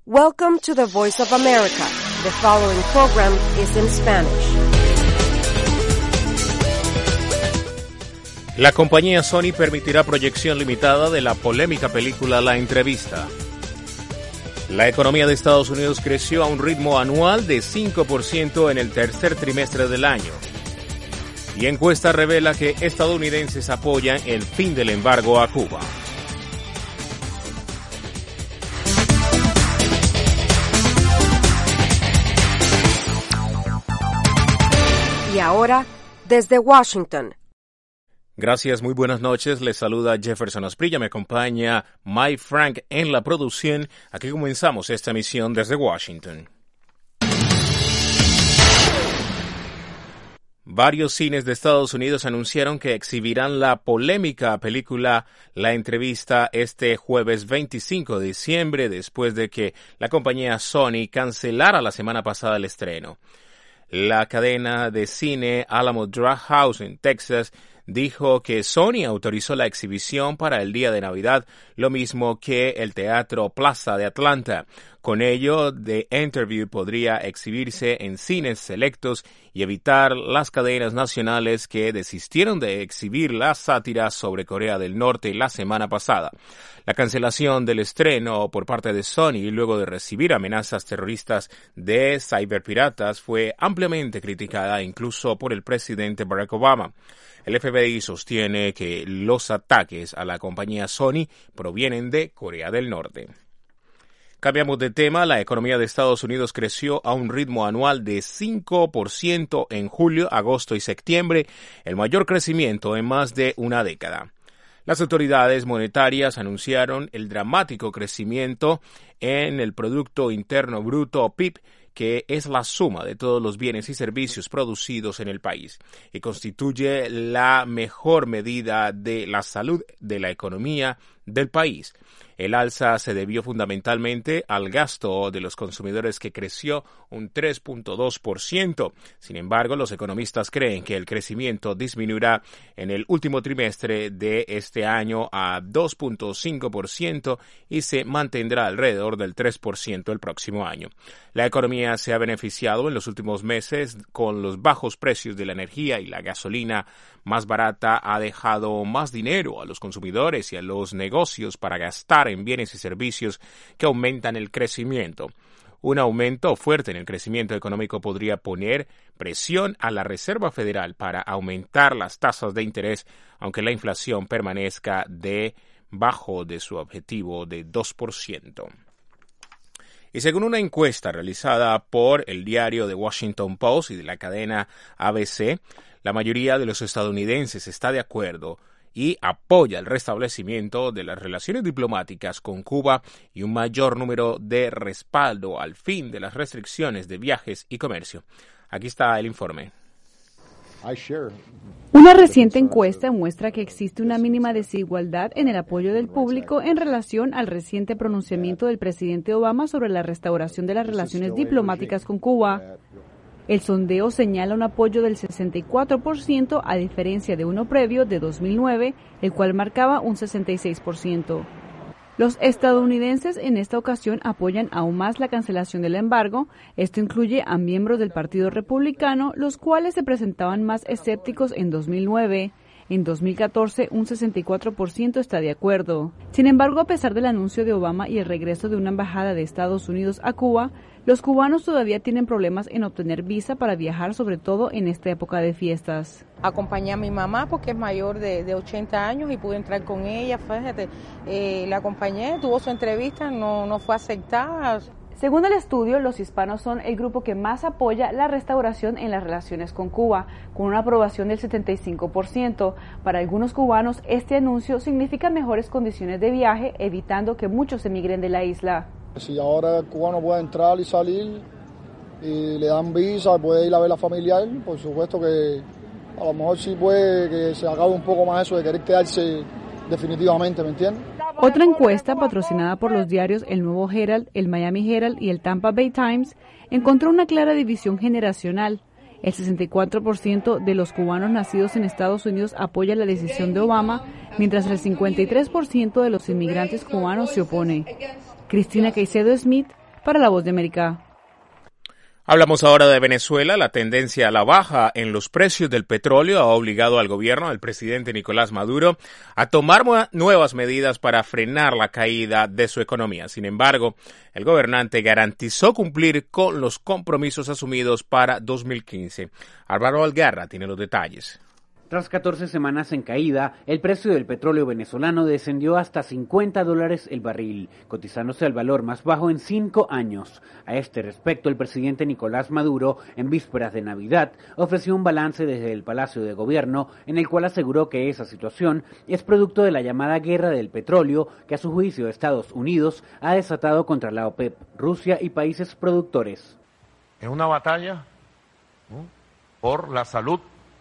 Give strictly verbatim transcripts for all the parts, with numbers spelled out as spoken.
Welcome to the Voice of America. The following program is in Spanish. La compañía Sony permitirá proyección limitada de la polémica película La Entrevista. La economía de Estados Unidos creció a un ritmo anual de cinco por ciento en el tercer trimestre del año. Y encuesta revela que estadounidenses apoyan el fin del embargo a Cuba. Y ahora, desde Washington. Gracias, muy buenas noches. Les saluda Jefferson Asprilla. Me acompaña Mike Frank en la producción. Aquí comenzamos esta emisión desde Washington. Varios cines de Estados Unidos anunciaron que exhibirán la polémica película La Entrevista este jueves veinticinco de diciembre, después de que la compañía Sony cancelara la semana pasada el estreno. La cadena de cine Alamo Drafthouse en Texas dijo que Sony autorizó la exhibición para el día de Navidad, lo mismo que el Teatro Plaza de Atlanta. Con ello, The Interview podría exhibirse en cines selectos y evitar las cadenas nacionales que desistieron de exhibir la sátira sobre Corea del Norte la semana pasada. La cancelación del estreno por parte de Sony, luego de recibir amenazas terroristas de ciberpiratas, fue ampliamente criticada incluso por el presidente Barack Obama. El F B I sostiene que los ataques a la compañía Sony provienen de Corea del Norte. Cambiamos de tema. La economía de Estados Unidos creció a un ritmo anual de cinco por ciento en julio, agosto y septiembre, el mayor crecimiento en más de una década. Las autoridades monetarias anunciaron el dramático crecimiento en el Producto Interno Bruto, P I B, que es la suma de todos los bienes y servicios producidos en el país y constituye la mejor medida de la salud de la economía del país. El alza se debió fundamentalmente al gasto de los consumidores, que creció un tres punto dos por ciento. Sin embargo, los economistas creen que el crecimiento disminuirá en el último trimestre de este año a dos punto cinco por ciento y se mantendrá alrededor del tres por ciento el próximo año. La economía se ha beneficiado en los últimos meses con los bajos precios de la energía, y la gasolina más barata ha dejado más dinero a los consumidores y a los negocios para gastar en bienes y servicios que aumentan el crecimiento. Un aumento fuerte en el crecimiento económico podría poner presión a la Reserva Federal para aumentar las tasas de interés, aunque la inflación permanezca debajo de su objetivo de dos por ciento. Y según una encuesta realizada por el diario The Washington Post y de la cadena A B C, la mayoría de los estadounidenses está de acuerdo y apoya el restablecimiento de las relaciones diplomáticas con Cuba y un mayor número de respaldo al fin de las restricciones de viajes y comercio. Aquí está el informe. Una reciente encuesta muestra que existe una mínima desigualdad en el apoyo del público en relación al reciente pronunciamiento del presidente Obama sobre la restauración de las relaciones diplomáticas con Cuba. El sondeo señala un apoyo del sesenta y cuatro por ciento, a diferencia de uno previo de dos mil nueve, el cual marcaba un sesenta y seis por ciento. Los estadounidenses en esta ocasión apoyan aún más la cancelación del embargo. Esto incluye a miembros del Partido Republicano, los cuales se presentaban más escépticos en dos mil nueve. En dos mil catorce, un sesenta y cuatro por ciento está de acuerdo. Sin embargo, a pesar del anuncio de Obama y el regreso de una embajada de Estados Unidos a Cuba, los cubanos todavía tienen problemas en obtener visa para viajar, sobre todo en esta época de fiestas. Acompañé a mi mamá porque es mayor de, de ochenta años y pude entrar con ella. Fíjate, eh, la acompañé, tuvo su entrevista, no, no fue aceptada. Según el estudio, los hispanos son el grupo que más apoya la restauración en las relaciones con Cuba, con una aprobación del setenta y cinco por ciento. Para algunos cubanos, este anuncio significa mejores condiciones de viaje, evitando que muchos emigren de la isla. Si ahora el cubano puede entrar y salir y le dan visa, puede ir a ver a la familia, por supuesto que a lo mejor sí puede que se acabe un poco más eso de querer quedarse definitivamente, ¿me entiendes? Otra encuesta patrocinada por los diarios El Nuevo Herald, el Miami Herald y el Tampa Bay Times encontró una clara división generacional. El sesenta y cuatro por ciento de los cubanos nacidos en Estados Unidos apoya la decisión de Obama, mientras el cincuenta y tres por ciento de los inmigrantes cubanos se opone. Cristina Caicedo Smith, Para La Voz de América. Hablamos ahora de Venezuela. La tendencia a la baja en los precios del petróleo ha obligado al gobierno del presidente Nicolás Maduro a tomar nuevas medidas para frenar la caída de su economía. Sin embargo, el gobernante garantizó cumplir con los compromisos asumidos para dos mil quince. Álvaro Algarra tiene los detalles. Tras catorce semanas en caída, el precio del petróleo venezolano descendió hasta cincuenta dólares el barril, cotizándose al valor más bajo en cinco años. A este respecto, el presidente Nicolás Maduro, en vísperas de Navidad, ofreció un balance desde el Palacio de Gobierno, en el cual aseguró que esa situación es producto de la llamada guerra del petróleo que a su juicio Estados Unidos ha desatado contra la OPEP, Rusia y países productores. Es una batalla, ¿no?, por la salud,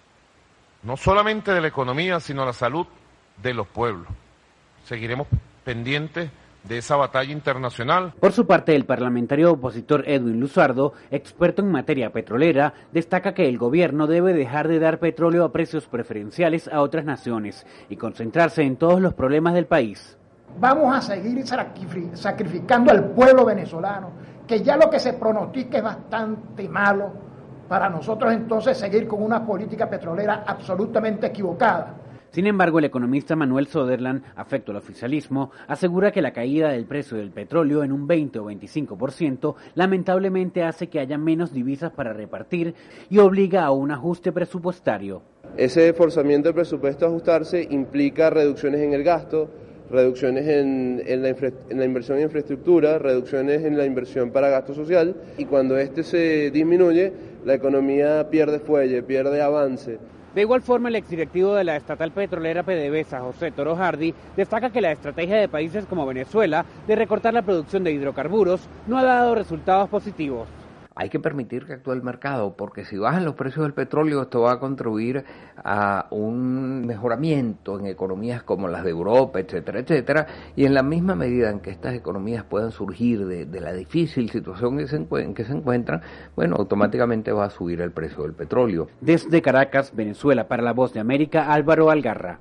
no solamente de la economía, sino la salud de los pueblos. Seguiremos pendientes de esa batalla internacional. Por su parte, el parlamentario opositor Edwin Luzardo, experto en materia petrolera, destaca que el gobierno debe dejar de dar petróleo a precios preferenciales a otras naciones y concentrarse en todos los problemas del país. Vamos a seguir sacrificando al pueblo venezolano, que ya lo que se pronostica es bastante malo, para nosotros entonces seguir con una política petrolera absolutamente equivocada. Sin embargo, el economista Manuel Soderland, afecto al oficialismo, asegura que la caída del precio del petróleo en un veinte o veinticinco por ciento lamentablemente hace que haya menos divisas para repartir y obliga a un ajuste presupuestario. Ese forzamiento del presupuesto a ajustarse implica reducciones en el gasto, reducciones en, en, la infra, en la inversión en infraestructura, reducciones en la inversión para gasto social, y cuando este se disminuye, la economía pierde fuelle, pierde avance. De igual forma, el exdirectivo de la estatal petrolera PDVSA, José Toro Hardy, destaca que la estrategia de países como Venezuela de recortar la producción de hidrocarburos no ha dado resultados positivos. Hay que permitir que actúe el mercado, porque si bajan los precios del petróleo, esto va a contribuir a un mejoramiento en economías como las de Europa, etcétera, etcétera, y en la misma medida en que estas economías puedan surgir de, de la difícil situación en que, se en que se encuentran, bueno, automáticamente va a subir el precio del petróleo. Desde Caracas, Venezuela, para La Voz de América, Álvaro Algarra.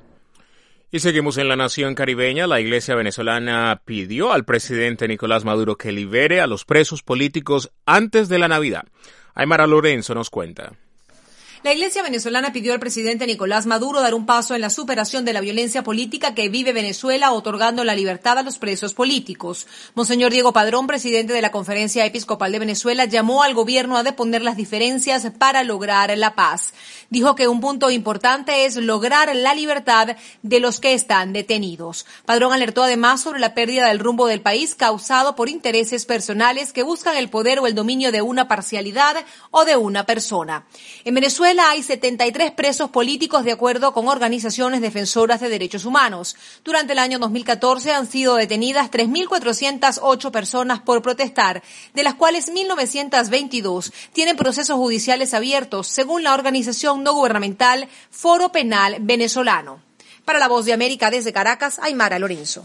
Y seguimos en la nación caribeña. La Iglesia venezolana pidió al presidente Nicolás Maduro que libere a los presos políticos antes de la Navidad. Aymara Lorenzo nos cuenta. La Iglesia venezolana pidió al presidente Nicolás Maduro dar un paso en la superación de la violencia política que vive Venezuela, otorgando la libertad a los presos políticos. Monseñor Diego Padrón, presidente de la Conferencia Episcopal de Venezuela, llamó al gobierno a deponer las diferencias para lograr la paz. Dijo que un punto importante es lograr la libertad de los que están detenidos. Padrón alertó además sobre la pérdida del rumbo del país causado por intereses personales que buscan el poder o el dominio de una parcialidad o de una persona. En Venezuela hay setenta y tres presos políticos de acuerdo con organizaciones defensoras de derechos humanos. Durante el año dos mil catorce han sido detenidas tres mil cuatrocientas ocho personas por protestar, de las cuales mil novecientas veintidós tienen procesos judiciales abiertos, según la organización no gubernamental Foro Penal Venezolano. Para La Voz de América desde Caracas, Aymara Lorenzo.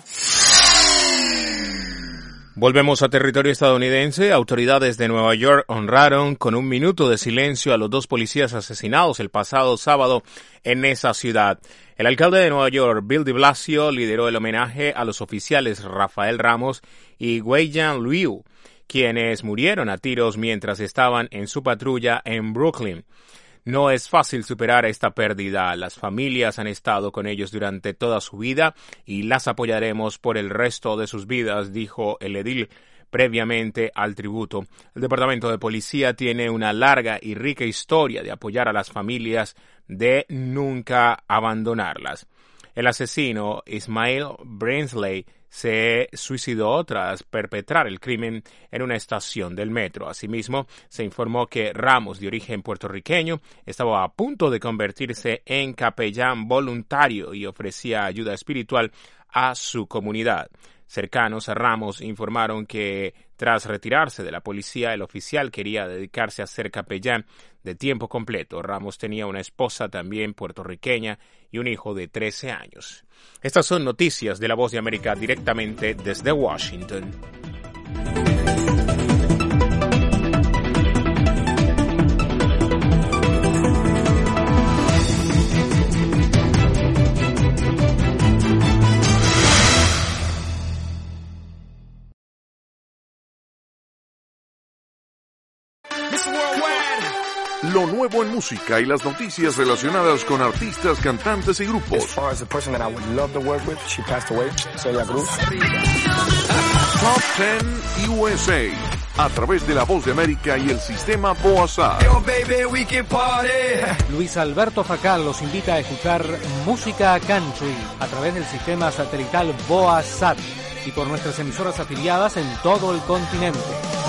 Volvemos a territorio estadounidense. Autoridades de Nueva York honraron con un minuto de silencio a los dos policías asesinados el pasado sábado en esa ciudad. El alcalde de Nueva York, Bill de Blasio, lideró el homenaje a los oficiales Rafael Ramos y Wei-Jan Liu, quienes murieron a tiros mientras estaban en su patrulla en Brooklyn. No es fácil superar esta pérdida. Las familias han estado con ellos durante toda su vida y las apoyaremos por el resto de sus vidas, dijo el edil previamente al tributo. El Departamento de Policía tiene una larga y rica historia de apoyar a las familias, de nunca abandonarlas. El asesino Ismail Brinsley se suicidó tras perpetrar el crimen en una estación del metro. Asimismo, se informó que Ramos, de origen puertorriqueño, estaba a punto de convertirse en capellán voluntario y ofrecía ayuda espiritual a su comunidad. Cercanos a Ramos informaron que tras retirarse de la policía, el oficial quería dedicarse a ser capellán de tiempo completo. Ramos tenía una esposa también puertorriqueña y un hijo de trece años. Estas son noticias de La Voz de América directamente desde Washington. Lo nuevo en música y las noticias relacionadas con artistas, cantantes y grupos. Top diez U S A a través de La Voz de América y el sistema BOASAT. Luis Alberto Facal los invita a escuchar música country a través del sistema satelital BOASAT y por nuestras emisoras afiliadas en todo el continente.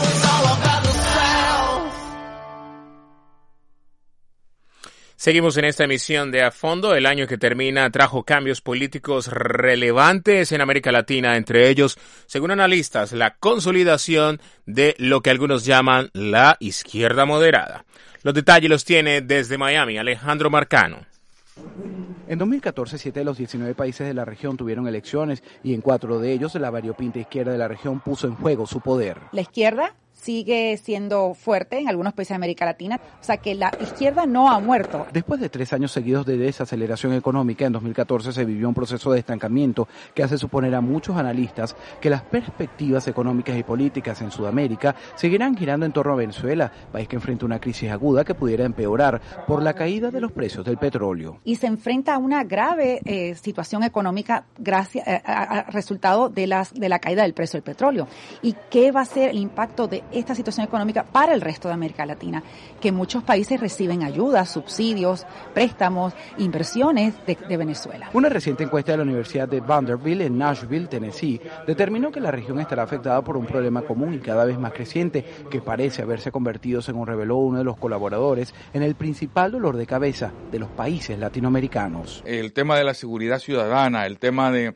Seguimos en esta emisión de A Fondo. El año que termina trajo cambios políticos relevantes en América Latina, entre ellos, según analistas, la consolidación de lo que algunos llaman la izquierda moderada. Los detalles los tiene desde Miami Alejandro Marcano. En dos mil catorce, siete de los diecinueve países de la región tuvieron elecciones y en cuatro de ellos la variopinta izquierda de la región puso en juego su poder. La izquierda sigue siendo fuerte en algunos países de América Latina, o sea que la izquierda no ha muerto. Después de tres años seguidos de desaceleración económica, en dos mil catorce se vivió un proceso de estancamiento que hace suponer a muchos analistas que las perspectivas económicas y políticas en Sudamérica seguirán girando en torno a Venezuela, país que enfrenta una crisis aguda que pudiera empeorar por la caída de los precios del petróleo. Y se enfrenta a una grave eh, situación económica gracias eh, a, a resultado de, las, de la caída del precio del petróleo. ¿Y qué va a ser el impacto de esta situación económica para el resto de América Latina? Que muchos países reciben ayudas, subsidios, préstamos, inversiones de, de Venezuela. Una reciente encuesta de la Universidad de Vanderbilt en Nashville, Tennessee, determinó que la región estará afectada por un problema común y cada vez más creciente que parece haberse convertido, según reveló uno de los colaboradores, en el principal dolor de cabeza de los países latinoamericanos. El tema de la seguridad ciudadana, el tema de,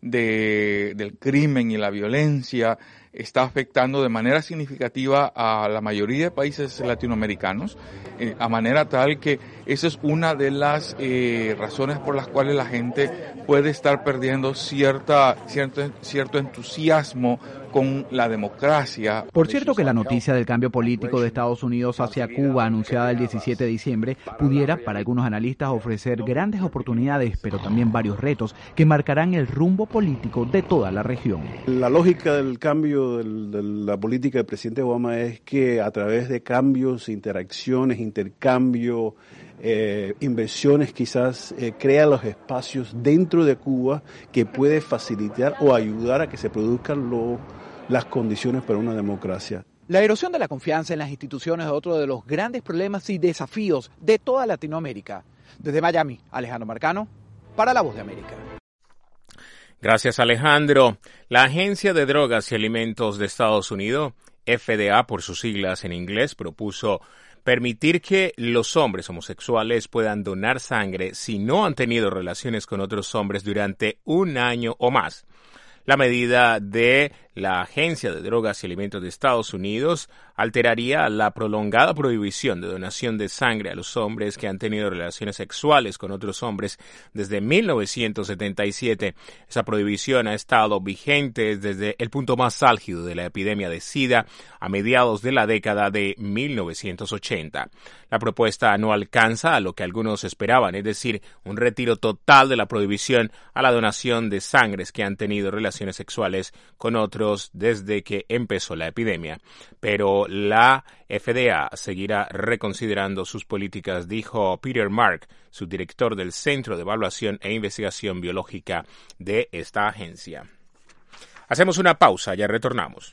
de del crimen y la violencia está afectando de manera significativa a la mayoría de países latinoamericanos, eh, a manera tal que esa es una de las eh, razones por las cuales la gente puede estar perdiendo cierta, cierto, cierto entusiasmo con la democracia. Por cierto que la noticia del cambio político de Estados Unidos hacia Cuba, anunciada el diecisiete de diciembre, pudiera, para algunos analistas, ofrecer grandes oportunidades, pero también varios retos que marcarán el rumbo político de toda la región. La lógica del cambio del, de la política del presidente Obama es que a través de cambios, interacciones, intercambio, Eh, inversiones quizás eh, crea los espacios dentro de Cuba que puede facilitar o ayudar a que se produzcan lo, las condiciones para una democracia. La erosión de la confianza en las instituciones es otro de los grandes problemas y desafíos de toda Latinoamérica. Desde Miami, Alejandro Marcano, para La Voz de América. Gracias, Alejandro. La Agencia de Drogas y Alimentos de Estados Unidos, F D A por sus siglas en inglés, propuso permitir que los hombres homosexuales puedan donar sangre si no han tenido relaciones con otros hombres durante un año o más. La medida de la Agencia de Drogas y Alimentos de Estados Unidos alteraría la prolongada prohibición de donación de sangre a los hombres que han tenido relaciones sexuales con otros hombres desde mil novecientos setenta y siete. Esa prohibición ha estado vigente desde el punto más álgido de la epidemia de SIDA a mediados de la década de mil novecientos ochenta. La propuesta no alcanza a lo que algunos esperaban, es decir, un retiro total de la prohibición a la donación de sangres que han tenido relaciones sexuales con otros desde que empezó la epidemia. Pero la F D A seguirá reconsiderando sus políticas, dijo Peter Mark, subdirector del Centro de Evaluación e Investigación Biológica de esta agencia. Hacemos una pausa, ya retornamos.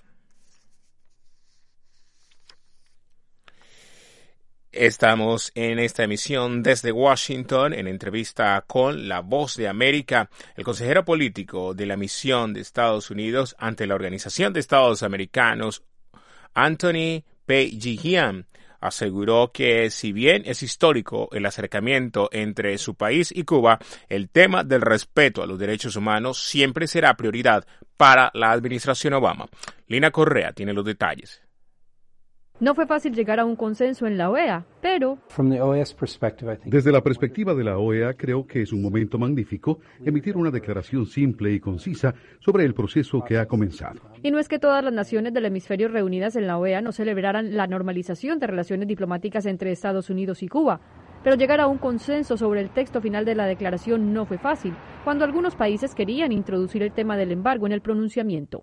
Estamos en esta emisión desde Washington, en entrevista con La Voz de América. El consejero político de la misión de Estados Unidos ante la Organización de Estados Americanos, Anthony Pejigian, aseguró que si bien es histórico el acercamiento entre su país y Cuba, el tema del respeto a los derechos humanos siempre será prioridad para la administración Obama. Lina Correa tiene los detalles. No fue fácil llegar a un consenso en la O E A, pero... Desde la perspectiva de la O E A, creo que es un momento magnífico emitir una declaración simple y concisa sobre el proceso que ha comenzado. Y no es que todas las naciones del hemisferio reunidas en la O E A no celebraran la normalización de relaciones diplomáticas entre Estados Unidos y Cuba, pero llegar a un consenso sobre el texto final de la declaración no fue fácil, cuando algunos países querían introducir el tema del embargo en el pronunciamiento.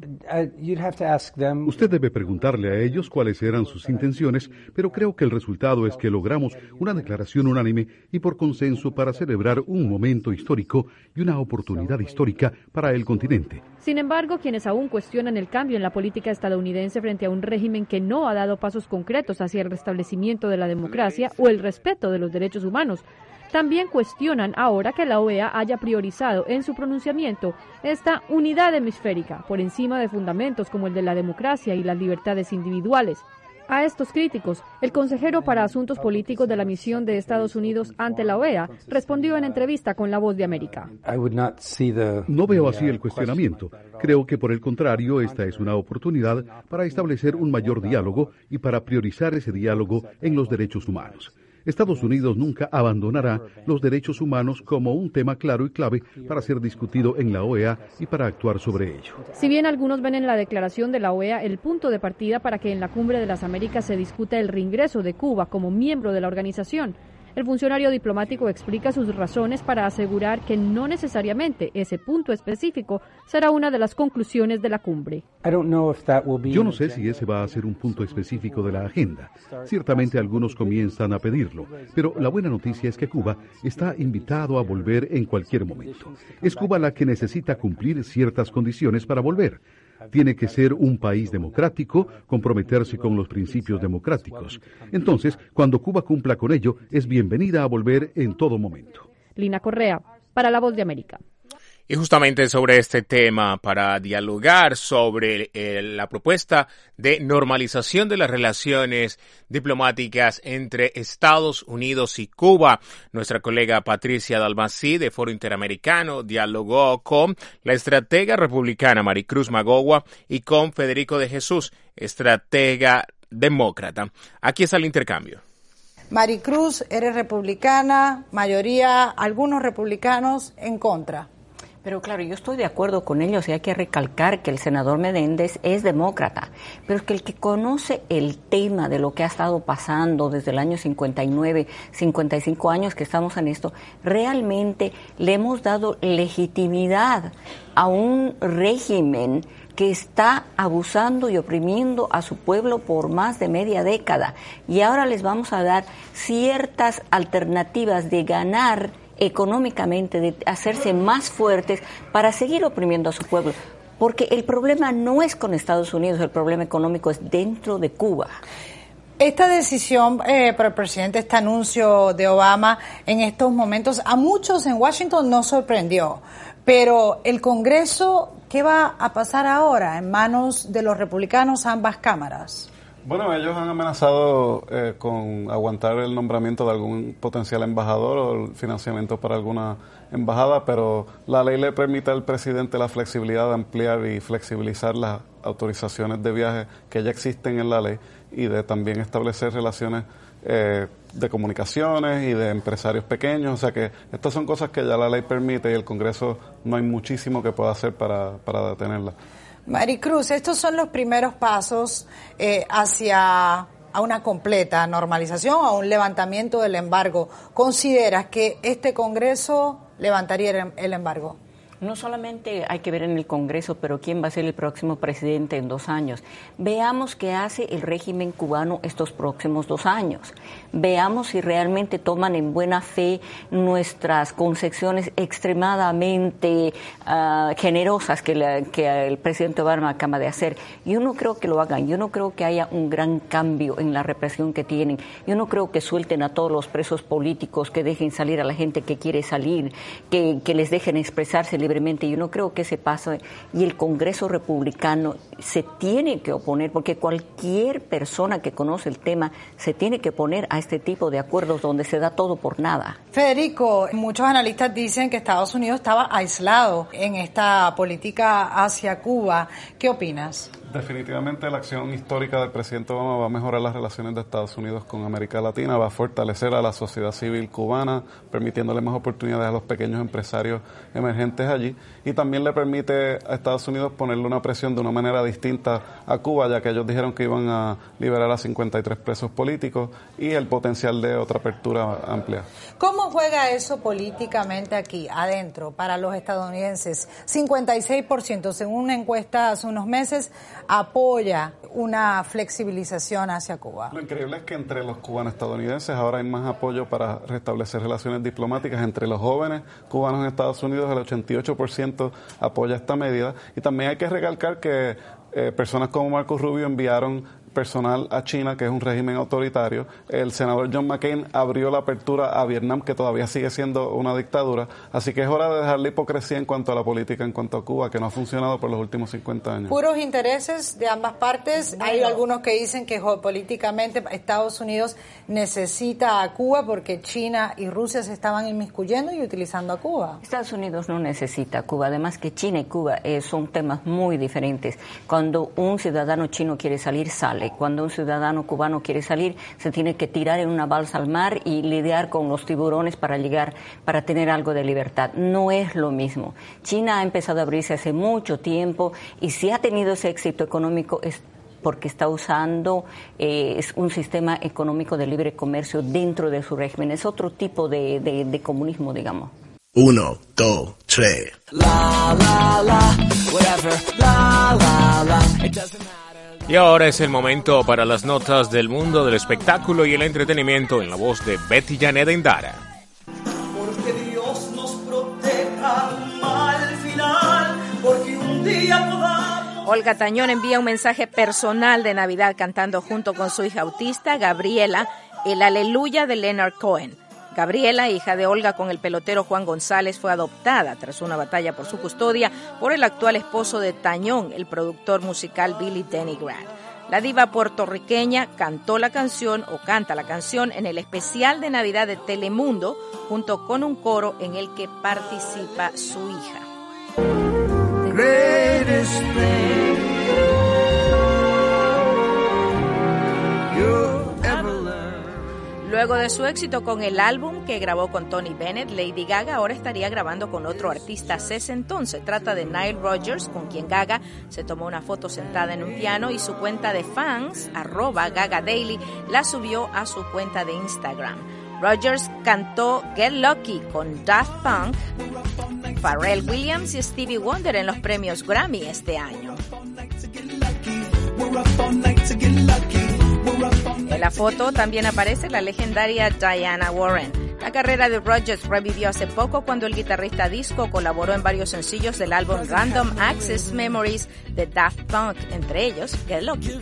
Usted debe preguntarle a ellos cuáles eran sus intenciones, pero creo que el resultado es que logramos una declaración unánime y por consenso para celebrar un momento histórico y una oportunidad histórica para el continente. Sin embargo, quienes aún cuestionan el cambio en la política estadounidense frente a un régimen que no ha dado pasos concretos hacia el restablecimiento de la democracia o el respeto de los derechos humanos, también cuestionan ahora que la O E A haya priorizado en su pronunciamiento esta unidad hemisférica por encima de fundamentos como el de la democracia y las libertades individuales. A estos críticos, el consejero para Asuntos Políticos de la misión de Estados Unidos ante la O E A respondió en entrevista con La Voz de América. No veo así el cuestionamiento. Creo que por el contrario, esta es una oportunidad para establecer un mayor diálogo y para priorizar ese diálogo en los derechos humanos. Estados Unidos nunca abandonará los derechos humanos como un tema claro y clave para ser discutido en la O E A y para actuar sobre ello. Si bien algunos ven en la declaración de la O E A el punto de partida para que en la Cumbre de las Américas se discuta el reingreso de Cuba como miembro de la organización, el funcionario diplomático explica sus razones para asegurar que no necesariamente ese punto específico será una de las conclusiones de la cumbre. Yo no sé si ese va a ser un punto específico de la agenda. Ciertamente algunos comienzan a pedirlo, pero la buena noticia es que Cuba está invitado a volver en cualquier momento. Es Cuba la que necesita cumplir ciertas condiciones para volver. Tiene que ser un país democrático, comprometerse con los principios democráticos. Entonces, cuando Cuba cumpla con ello, es bienvenida a volver en todo momento. Lina Correa, para La Voz de América. Y justamente sobre este tema, para dialogar sobre eh, la propuesta de normalización de las relaciones diplomáticas entre Estados Unidos y Cuba, nuestra colega Patricia Dalmací de Foro Interamericano dialogó con la estratega republicana Maricruz Magogua y con Federico de Jesús, estratega demócrata. Aquí está el intercambio. Maricruz, eres republicana, mayoría, algunos republicanos en contra. Pero claro, yo estoy de acuerdo con ellos y hay que recalcar que el senador Menéndez es demócrata, pero es que el que conoce el tema de lo que ha estado pasando desde el año cincuenta y nueve, cincuenta y cinco años que estamos en esto, realmente le hemos dado legitimidad a un régimen que está abusando y oprimiendo a su pueblo por más de media década. Y ahora les vamos a dar ciertas alternativas de ganar económicamente, de hacerse más fuertes para seguir oprimiendo a su pueblo. Porque el problema no es con Estados Unidos, el problema económico es dentro de Cuba. Esta decisión eh, por el presidente, este anuncio de Obama en estos momentos, a muchos en Washington nos sorprendió. Pero el Congreso, ¿qué va a pasar ahora en manos de los republicanos, ambas cámaras? Bueno, ellos han amenazado eh, con aguantar el nombramiento de algún potencial embajador o el financiamiento para alguna embajada, pero la ley le permite al presidente la flexibilidad de ampliar y flexibilizar las autorizaciones de viaje que ya existen en la ley y de también establecer relaciones eh, de comunicaciones y de empresarios pequeños. O sea que estas son cosas que ya la ley permite y el Congreso no hay muchísimo que pueda hacer para, para detenerla. Maricruz, estos son los primeros pasos eh, hacia a una completa normalización, a un levantamiento del embargo. ¿Consideras que este Congreso levantaría el embargo? No solamente hay que ver en el Congreso, pero quién va a ser el próximo presidente en dos años. Veamos qué hace el régimen cubano estos próximos dos años. Veamos si realmente toman en buena fe nuestras concepciones extremadamente uh, generosas que, la, que el presidente Obama acaba de hacer. Yo no creo que lo hagan. Yo no creo que haya un gran cambio en la represión que tienen. Yo no creo que suelten a todos los presos políticos, que dejen salir a la gente que quiere salir, que, que les dejen expresarse libremente. Yo no creo que se pase, y el Congreso republicano se tiene que oponer, porque cualquier persona que conoce el tema se tiene que oponer a este tipo de acuerdos donde se da todo por nada. Federico, muchos analistas dicen que Estados Unidos estaba aislado en esta política hacia Cuba. ¿Qué opinas? Definitivamente la acción histórica del presidente Obama va a mejorar las relaciones de Estados Unidos con América Latina, va a fortalecer a la sociedad civil cubana, permitiéndole más oportunidades a los pequeños empresarios emergentes allí, y también le permite a Estados Unidos ponerle una presión de una manera distinta a Cuba, ya que ellos dijeron que iban a liberar a cincuenta y tres presos políticos y el potencial de otra apertura amplia. ¿Cómo juega eso políticamente aquí, adentro, para los estadounidenses? cincuenta y seis por ciento, según una encuesta hace unos meses, apoya una flexibilización hacia Cuba. Lo increíble es que entre los cubanos estadounidenses ahora hay más apoyo para restablecer relaciones diplomáticas. Entre los jóvenes cubanos en Estados Unidos el ochenta y ocho por ciento apoya esta medida, y también hay que recalcar que eh, personas como Marco Rubio enviaron personal a China, que es un régimen autoritario. El senador John McCain abrió la apertura a Vietnam, que todavía sigue siendo una dictadura. Así que es hora de dejar la hipocresía en cuanto a la política, en cuanto a Cuba, que no ha funcionado por los últimos cincuenta años. ¿Puros intereses de ambas partes? Hay algunos que dicen que políticamente Estados Unidos necesita a Cuba porque China y Rusia se estaban inmiscuyendo y utilizando a Cuba. Estados Unidos no necesita a Cuba, además que China y Cuba eh, son temas muy diferentes. Cuando un ciudadano chino quiere salir, sale. Cuando un ciudadano cubano quiere salir, se tiene que tirar en una balsa al mar y lidiar con los tiburones para llegar, para tener algo de libertad. No es lo mismo. China ha empezado a abrirse hace mucho tiempo, y si ha tenido ese éxito económico es porque está usando eh, es un sistema económico de libre comercio dentro de su régimen. Es otro tipo de, de, de comunismo, digamos. Uno, dos, tres. La, la, la, whatever, la, la, la. It doesn't matter. Y ahora es el momento para las notas del mundo del espectáculo y el entretenimiento en la voz de Betty Janet Endara. Porque Dios nos proteja al final, porque un día podamos... Olga Tañón envía un mensaje personal de Navidad cantando junto con su hija autista, Gabriela, el Aleluya de Leonard Cohen. Gabriela, hija de Olga con el pelotero Juan González, fue adoptada tras una batalla por su custodia por el actual esposo de Tañón, el productor musical Billy Denny Grant. La diva puertorriqueña cantó la canción o canta la canción en el especial de Navidad de Telemundo junto con un coro en el que participa su hija. The greatest thing you ever learned. Luego de su éxito con el álbum que grabó con Tony Bennett, Lady Gaga ahora estaría grabando con otro artista sesentón. Se trata de Nile Rodgers, con quien Gaga se tomó una foto sentada en un piano y su cuenta de fans, arroba Gaga Daily, la subió a su cuenta de Instagram. Rodgers cantó Get Lucky con Daft Punk, Pharrell Williams y Stevie Wonder en los premios Grammy este año. En la foto también aparece la legendaria Diana Warren. La carrera de Rodgers revivió hace poco cuando el guitarrista disco colaboró en varios sencillos del álbum Random Access Memories de Daft Punk, entre ellos Get Lucky.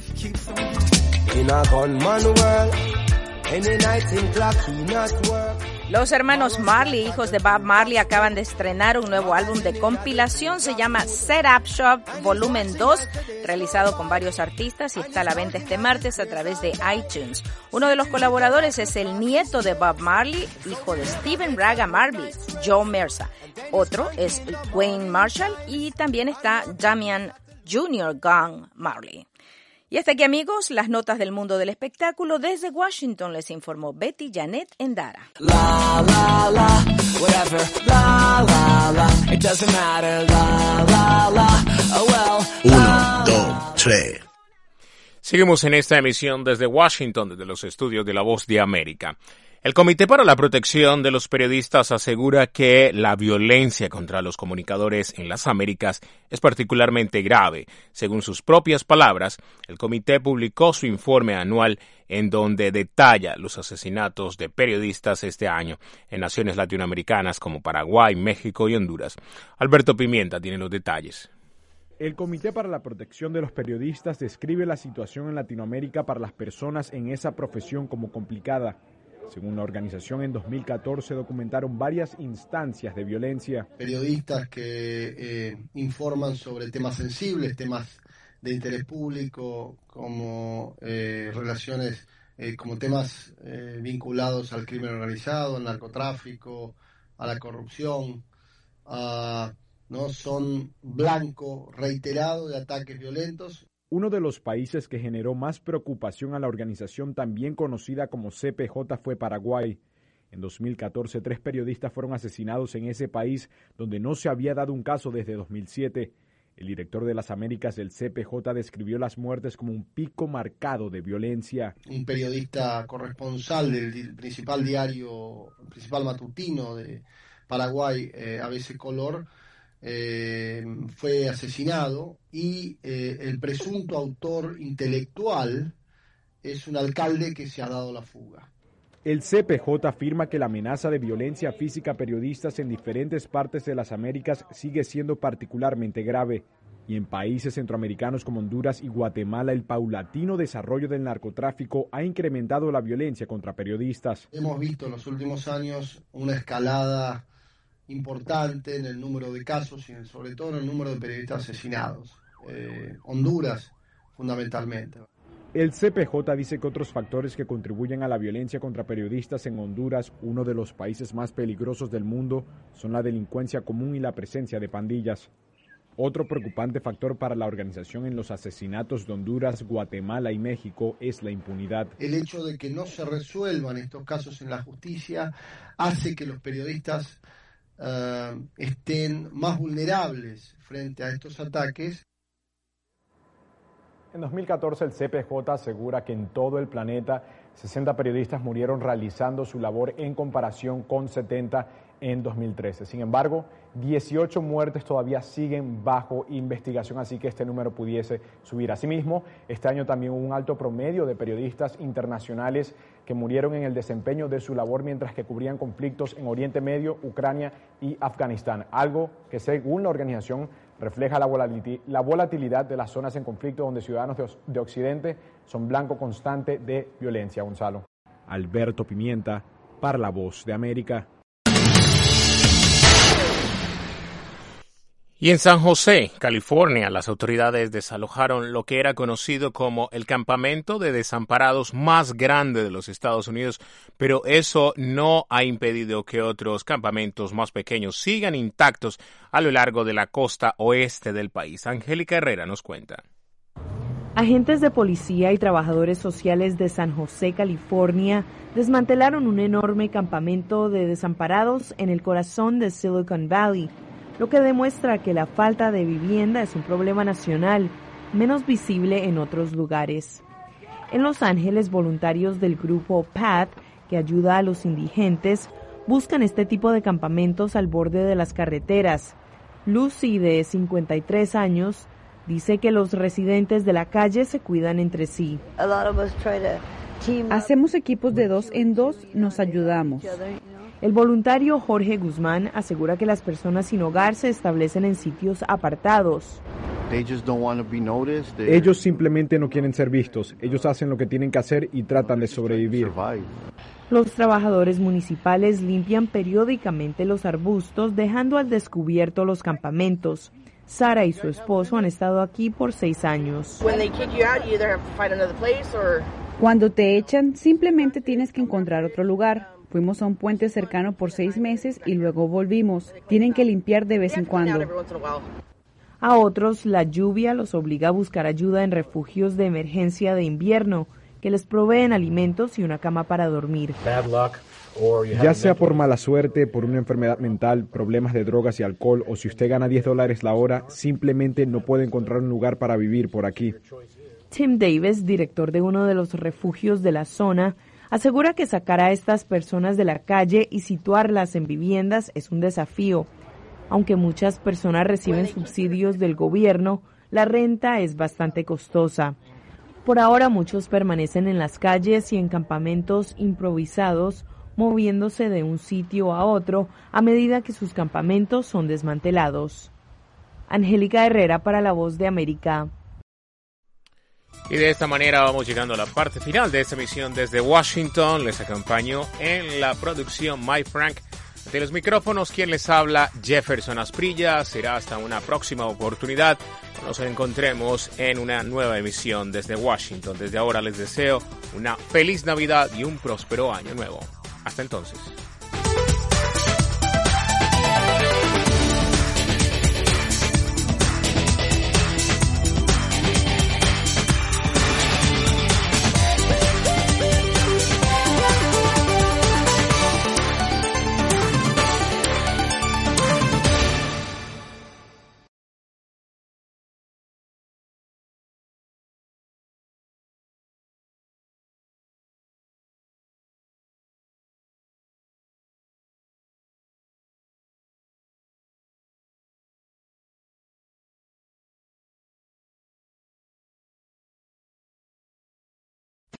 Los hermanos Marley, hijos de Bob Marley, acaban de estrenar un nuevo álbum de compilación. Se llama Set Up Shop Volumen dos, realizado con varios artistas y está a la venta este martes a través de iTunes. Uno de los colaboradores es el nieto de Bob Marley, hijo de Stephen Raga Marley, Joe Mercer. Otro es Wayne Marshall y también está Damian junior Gong Marley. Y hasta aquí, amigos, las notas del mundo del espectáculo. Desde Washington les informó Betty Janet Endara. La, la, la, whatever, la, la, la, it doesn't matter, la, la, la, oh well. Uno, dos, tres. Seguimos en esta emisión desde Washington, desde los estudios de La Voz de América. El Comité para la Protección de los Periodistas asegura que la violencia contra los comunicadores en las Américas es particularmente grave. Según sus propias palabras, el comité publicó su informe anual en donde detalla los asesinatos de periodistas este año en naciones latinoamericanas como Paraguay, México y Honduras. Alberto Pimienta tiene los detalles. El Comité para la Protección de los Periodistas describe la situación en Latinoamérica para las personas en esa profesión como complicada. Según la organización, en dos mil catorce documentaron varias instancias de violencia. Periodistas que eh, informan sobre temas sensibles, temas de interés público, como eh, relaciones, eh, como temas eh, vinculados al crimen organizado, al narcotráfico, a la corrupción, a, ¿no? Son blanco reiterado de ataques violentos. Uno de los países que generó más preocupación a la organización, también conocida como C P J, fue Paraguay. En dos mil catorce, tres periodistas fueron asesinados en ese país, donde no se había dado un caso desde dos mil siete. El director de las Américas del C P J describió las muertes como un pico marcado de violencia. Un periodista corresponsal del principal diario, principal matutino de Paraguay, eh, A B C Color, eh, fue asesinado y eh, el presunto autor intelectual es un alcalde que se ha dado la fuga. El C P J afirma que la amenaza de violencia física a periodistas en diferentes partes de las Américas sigue siendo particularmente grave, y en países centroamericanos como Honduras y Guatemala el paulatino desarrollo del narcotráfico ha incrementado la violencia contra periodistas. Hemos visto en los últimos años una escalada importante en el número de casos y sobre todo en el número de periodistas asesinados. Eh, Honduras, fundamentalmente. El C P J dice que otros factores que contribuyen a la violencia contra periodistas en Honduras, uno de los países más peligrosos del mundo, son la delincuencia común y la presencia de pandillas. Otro preocupante factor para la organización en los asesinatos de Honduras, Guatemala y México es la impunidad. El hecho de que no se resuelvan estos casos en la justicia hace que los periodistas uh, estén más vulnerables frente a estos ataques. En dos mil catorce el C P J asegura que en todo el planeta sesenta periodistas murieron realizando su labor en comparación con setenta en dos mil trece. Sin embargo, dieciocho muertes todavía siguen bajo investigación, así que este número pudiese subir. Asimismo, este año también hubo un alto promedio de periodistas internacionales que murieron en el desempeño de su labor mientras que cubrían conflictos en Oriente Medio, Ucrania y Afganistán, algo que según la organización refleja la volatilidad de las zonas en conflicto donde ciudadanos de Occidente son blanco constante de violencia. Gonzalo. Alberto Pimienta, para La Voz de América. Y en San José, California, las autoridades desalojaron lo que era conocido como el campamento de desamparados más grande de los Estados Unidos, pero eso no ha impedido que otros campamentos más pequeños sigan intactos a lo largo de la costa oeste del país. Angélica Herrera nos cuenta. Agentes de policía y trabajadores sociales de San José, California, desmantelaron un enorme campamento de desamparados en el corazón de Silicon Valley, lo que demuestra que la falta de vivienda es un problema nacional, menos visible en otros lugares. En Los Ángeles, voluntarios del grupo P A T, que ayuda a los indigentes, buscan este tipo de campamentos al borde de las carreteras. Lucy, de cincuenta y tres años, dice que los residentes de la calle se cuidan entre sí. Hacemos equipos de dos en dos, nos ayudamos. El voluntario Jorge Guzmán asegura que las personas sin hogar se establecen en sitios apartados. Ellos simplemente no quieren ser vistos. Ellos hacen lo que tienen que hacer y tratan de sobrevivir. Los trabajadores municipales limpian periódicamente los arbustos, dejando al descubierto los campamentos. Sara y su esposo han estado aquí por seis años. Cuando te echan, simplemente tienes que encontrar otro lugar. Fuimos a un puente cercano por seis meses y luego volvimos. Tienen que limpiar de vez en cuando. A otros, la lluvia los obliga a buscar ayuda en refugios de emergencia de invierno, que les proveen alimentos y una cama para dormir. Ya sea por mala suerte, por una enfermedad mental, problemas de drogas y alcohol, o si usted gana diez dólares la hora, simplemente no puede encontrar un lugar para vivir por aquí. Tim Davis, director de uno de los refugios de la zona, asegura que sacar a estas personas de la calle y situarlas en viviendas es un desafío. Aunque muchas personas reciben subsidios del gobierno, la renta es bastante costosa. Por ahora muchos permanecen en las calles y en campamentos improvisados, moviéndose de un sitio a otro a medida que sus campamentos son desmantelados. Angélica Herrera para La Voz de América. Y de esta manera vamos llegando a la parte final de esta emisión desde Washington. Les acompaño en la producción Mike Frank. De los micrófonos, quien les habla, Jefferson Asprilla. Será hasta una próxima oportunidad. Nos encontremos en una nueva emisión desde Washington. Desde ahora les deseo una feliz Navidad y un próspero año nuevo. Hasta entonces.